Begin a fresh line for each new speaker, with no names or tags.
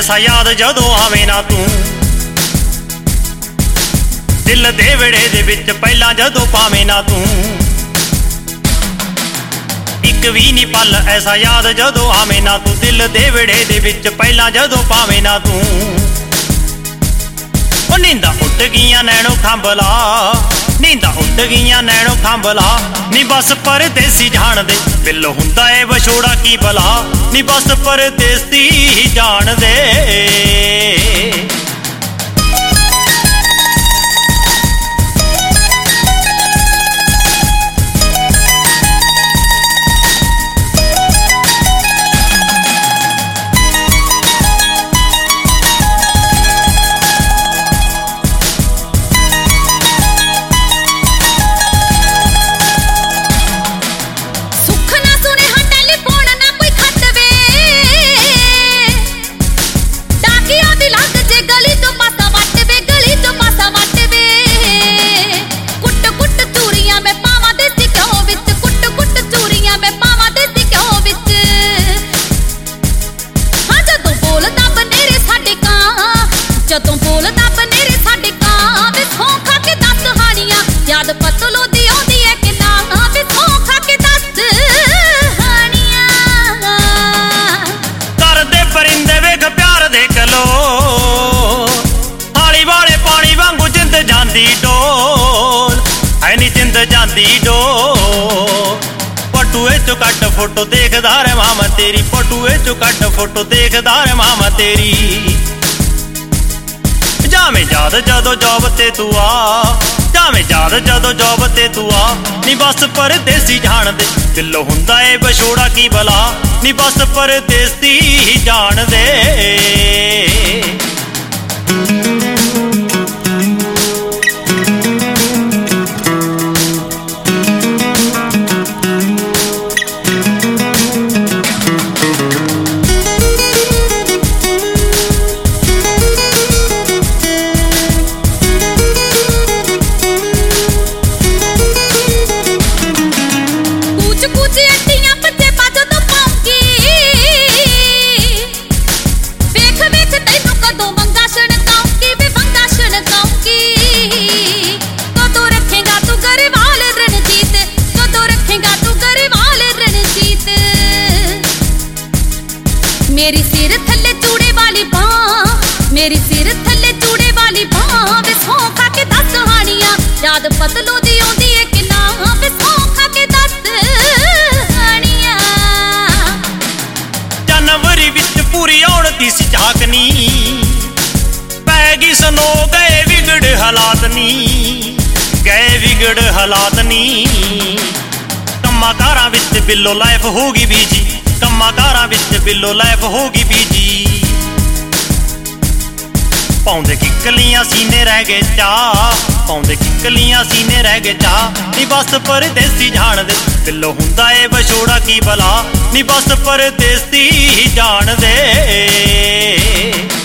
ਐਸਾ ਯਾਦ ਜਦੋਂ ਆਵੇ ਨਾ ਤੂੰ ਦਿਲ ਦੇ ਵਿੜੇ ਦੇ ਵਿੱਚ ਪਹਿਲਾਂ ਜਦੋਂ ਪਾਵੇਂ ਨਾ ਤੂੰ ਇੱਕ ਵੀ ਨਹੀਂ ਪਲ ਐਸਾ ਯਾਦ ਜਦੋਂ ਆਵੇਂ ਨਾ ਤੂੰ ਦਿਲ ਦੇ ਵਿੜੇ ਦੇ ਵਿੱਚ ਪਹਿਲਾਂ ਜਦੋਂ ਪਾਵੇਂ ਨਾ ਤੂੰ ਉਹ ਨੀਂਦਾਂ ਉੱਡ ਗਈਆਂ ਨੈਣੋ ਖੰਭਲਾ ਨੀਂਦਾਂ ਉੱਡ ਗਈਆਂ ਨੈਣੋ ਖੰਭਲਾ ਨੀ ਬਸ ਪਰਦੇਸੀ ਜਾਣਦੇ ਬਿੱਲੋ ਹੁੰਦਾ ਏ ਵਿਛੋੜਾ ਕੀ ਭਲਾ ਨੀ ਬਸ ਪਰਦੇਸੀ ਜਾਣਦੇ
ਜਦੋਂ ਬੋਲਦਾ ਬਨੇਰੇ ਸਾਡੇ ਕਾਂ ਵੇ ਸੌਂ ਖਾ ਕੇ ਦੱਸ ਹਾਣੀਆਂ ਯਾਦ ਪਤਲੋ ਦੀ ਆਉਂਦੀ ਐ ਕਿ ਨਾ ਵੇ ਸੌਂ ਖਾ ਕੇ ਦੱਸ ਹਾਣੀਆਂ
ਕਰਦੇ ਪਰਿੰਦੇ ਵੇਖ ਪਿਆਰ ਦੇ ਕਲੋ ਥਾਲੀ ਵਾਲੇ ਪਾਣੀ ਵਾਂਗੂ ਜਿੰਦ ਜਾਂਦੀ ਡੋਲ ਐ ਨੀ ਜਿੰਦ ਜਾਂਦੀ ਡੋਲ ਪਟੂਏ ਚੋਂ ਕੱਟ ਫੋਟੋ ਦੇਖਦਾ ਰੇ ਮਾਮਾ ਤੇਰੀ ਪਟੂਏ ਚੋਂ ਕੱਟ ਫੋਟੋ ਦੇਖਦਾ ਰੇ ਮਾਮਾ ਤੇਰੀ ਜਾਵੇਂ ਯਾਦ ਜਦੋਂ ਜੋਬ ਤੇ ਤੂੰ ਆ ਜਾਵੇਂ ਯਾਦ ਜਦੋਂ ਜੋਬ ਤੇ ਤੂੰ ਆ ਨੀ ਬਸ ਪਰਦੇਸੀ ਜਾਣਦੇ ਦਿਲੋਂ ਹੁੰਦਾ ਏ ਵਿਛੋੜਾ ਕੀ ਭਲਾ ਨੀ ਬਸ ਪਰਦੇਸੀ ਜਾਣਦੇ
मेरी सिर थल्ले चूड़े वाली बां मेरी सिर थल्ले चूड़े वाली बां वे सौं खा के दस हाणियां याद पतलो दी आउंदी ऐ कि ना वे सौं खा के दस हाणियां
जनवरी विच पूरी आउण दी सी झाकनी पै गई सनो गए विगड़ हालात नी गए विगड़ हालात नी कम्मा कारां विच बिल्लो लाइफ होगी बीजी कम्मा कारां विच बिल्लो लाइफ होगी बीजी पाउंदे किकलियां सीने रह गए चा पाउंदे किकलियां सीने रह गए चा नी बस परदेसी जाणदे बिल्लो हुंदा ए विछोड़ा की भला नी बस परदेसी जाणदे